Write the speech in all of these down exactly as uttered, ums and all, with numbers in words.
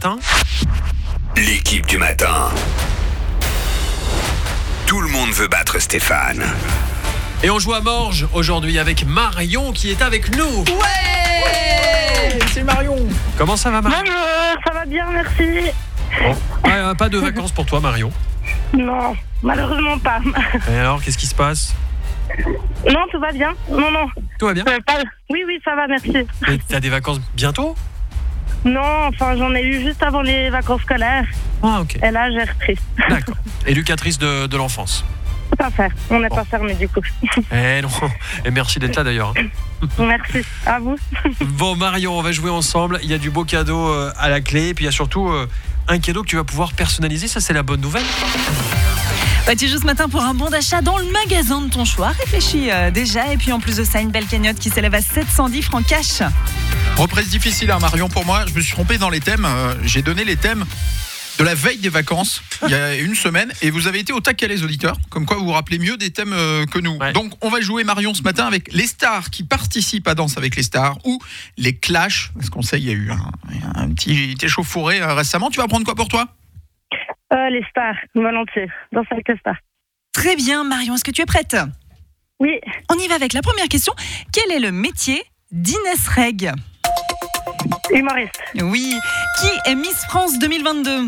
matin. L'équipe du matin. Tout le monde veut battre Stéphane. Et on joue à Morges aujourd'hui avec Marion qui est avec nous. Ouais, c'est Marion. Comment ça va, Marion? Bonjour, ça va bien, merci. Bon. Ah, pas de vacances pour toi, Marion? Non, malheureusement pas. Et alors, qu'est-ce qui se passe? Non, tout va bien. Non, non. Tout va bien? Euh, pas... Oui, oui, ça va, merci. Et t'as des vacances bientôt? Non, enfin, j'en ai eu juste avant les vacances scolaires. Ah, ok. Et là, j'ai repris. D'accord. Éducatrice de, de l'enfance. Tout à fait. On n'est Bon. pas fermé du coup. Eh non. Et merci d'être là d'ailleurs. Merci. À vous. Bon, Marion, on va jouer ensemble. Il y a du beau cadeau euh, à la clé. Et puis il y a surtout euh, un cadeau que tu vas pouvoir personnaliser. Ça, c'est la bonne nouvelle. Bah, tu joues ce matin pour un bon d'achat dans le magasin de ton choix. Réfléchis euh, déjà. Et puis en plus de ça, une belle cagnotte qui s'élève à sept cent dix francs cash. Reprise difficile, hein, Marion, pour moi. Je me suis trompé dans les thèmes. Euh, j'ai donné les thèmes de la veille des vacances, il y a une semaine, et vous avez été au taquet, les auditeurs, comme quoi vous vous rappelez mieux des thèmes euh, que nous. Ouais. Donc, on va jouer, Marion, ce matin avec les stars qui participent à Danse avec les stars, ou les clashs, parce qu'on sait, il y a eu un, un petit échauffouré euh, récemment. Tu vas prendre quoi pour toi? Euh, les stars, volontiers. Dans avec les stars. Très bien, Marion. Est-ce que tu es prête? Oui. On y va avec la première question. Quel est le métier d'Inès Reg? Humoriste. Oui. Qui est Miss France deux mille vingt-deux?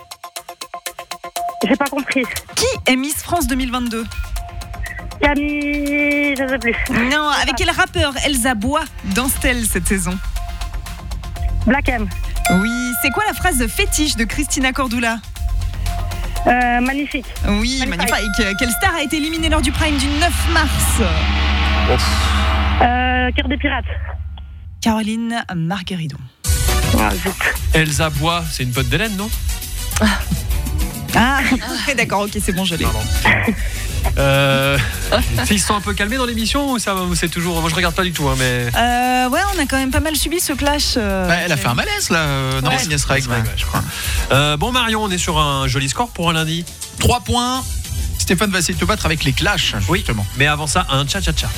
J'ai pas compris. Qui est Miss France deux mille vingt-deux? Camille, je sais plus. Non, avec quel rappeur Elsa Bois danse-t-elle cette saison? Black M. Oui. C'est quoi la phrase fétiche de Christina Cordula? Euh, magnifique. Oui, Magnifique. magnifique. Quelle star a été éliminée lors du Prime du neuf mars? Euh, Cœur des pirates. Caroline Margueridon. Ah, zut. Elsa Bois, c'est une pote d'Hélène, non? Ah, d'accord, ok, c'est bon, je l'ai. Pardon. Euh, ils se sont un peu calmés dans l'émission ou ça, c'est toujours. Moi, je regarde pas du tout, hein, mais. Euh, ouais, on a quand même pas mal subi ce clash. euh, Bah, elle a fait un malaise, là, euh, non, Ouais. Inès Reg, Ouais, ouais, je crois. Euh, bon, Marion, on est sur un joli score pour un lundi. Trois points. Stéphane va essayer de te battre avec les clashs, Oui. justement. Mais avant ça, un cha-cha-cha.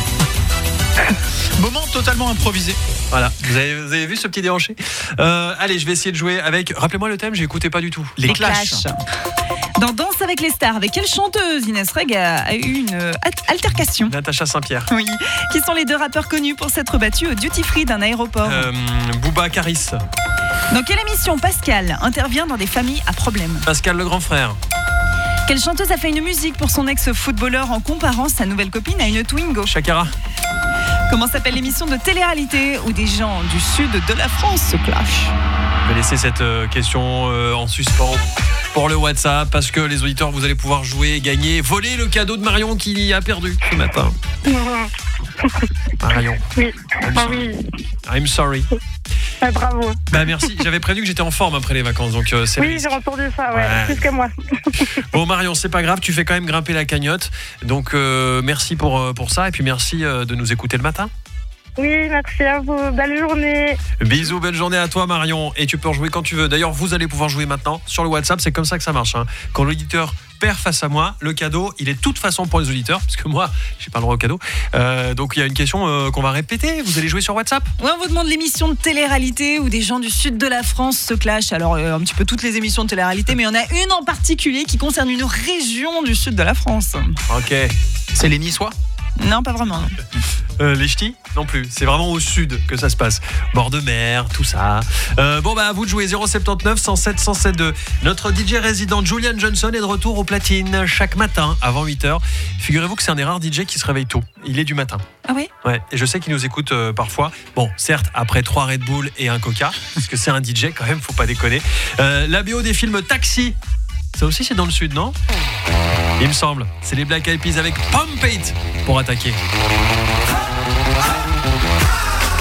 Moment totalement improvisé. Voilà, vous avez, vous avez vu ce petit déhanché. euh, Allez, je vais essayer de jouer avec. Rappelez-moi le thème, j'écoutais pas du tout. Les, les clashs. clashs. Dans Danse avec les stars, avec quelle chanteuse Inès Reg a, a eu une euh, altercation? Natacha Saint-Pierre. Oui. Qui sont les deux rappeurs connus pour s'être battus au duty-free d'un aéroport? Euh, Booba Caris. Dans quelle émission Pascal intervient dans des familles à problème? Pascal le grand frère. Quelle chanteuse a fait une musique pour son ex-footballeur en comparant sa nouvelle copine à une Twingo? Shakira. Comment s'appelle l'émission de télé-réalité où des gens du sud de la France se clashent? Je vais laisser cette euh, question euh, en suspens pour le WhatsApp parce que les auditeurs, vous allez pouvoir jouer, gagner, voler le cadeau de Marion qui a perdu ce matin. Marion. Oui. I'm Ah sorry. oui. I'm sorry. Ah, bravo. Bah merci. J'avais prévenu que j'étais en forme après les vacances, donc euh, c'est le Oui, risque. j'ai entendu ça, ouais. Ouais. Plus que moi. Bon Marion, c'est pas grave, tu fais quand même grimper la cagnotte. Donc euh, merci pour euh, pour ça et puis merci euh, de nous écouter le matin. Oui, merci à vous. Belle journée. Bisous, belle journée à toi Marion et tu peux rejouer quand tu veux. D'ailleurs, vous allez pouvoir jouer maintenant sur le WhatsApp, c'est comme ça que ça marche. Hein. Quand l'auditeur perd face à moi, le cadeau, il est de toute façon pour les auditeurs, parce que moi, j'ai pas le droit au cadeau. Euh, donc il y a une question euh, qu'on va répéter. Vous allez jouer sur WhatsApp? Ouais, on vous demande l'émission de télé-réalité où des gens du sud de la France se clashent. Alors, euh, un petit peu toutes les émissions de télé-réalité, mais il y en a une en particulier qui concerne une région du sud de la France. Ok. C'est les Niçois? Non, pas vraiment. non. Euh, les ch'tis non plus, c'est vraiment au sud que ça se passe. Bord de mer, tout ça. Euh, bon bah à vous de jouer. Zéro sept neuf cent sept cent sept deux. Notre D J résident Julian Johnson est de retour au platine chaque matin avant huit heures. Figurez-vous que c'est un des rares D J qui se réveille tôt. Il est du matin. Ah oui? Ouais, et je sais qu'il nous écoute euh, parfois. Bon, certes, après trois Red Bull et un Coca, parce que c'est un D J quand même, faut pas déconner. Euh, la B O des films Taxi, ça aussi c'est dans le sud, non? Il me semble. C'est les Black Eyed Peas avec Pump It pour attaquer.